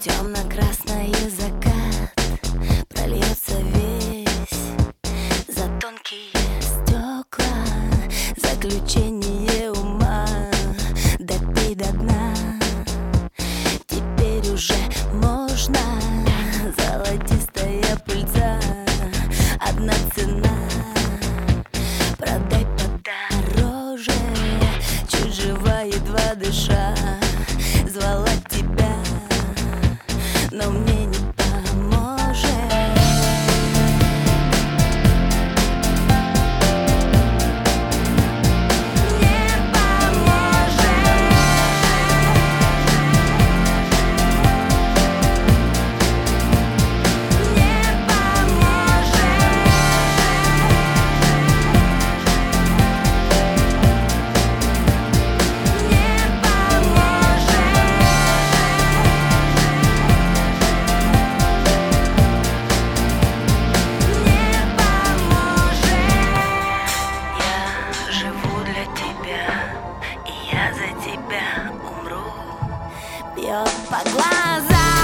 Темно-красный закат прольется весь за тонкие стекла. Заключение ума допей до дна. Теперь уже можно. Золотистая пыльца, одна цена. Продай подороже. Чуть жива, едва дыша, звала тебя, но мне не поможет. Не поможет. Не поможет. Не поможет. Я живу для тебя, и я за тебя умру. Бьет по глазам.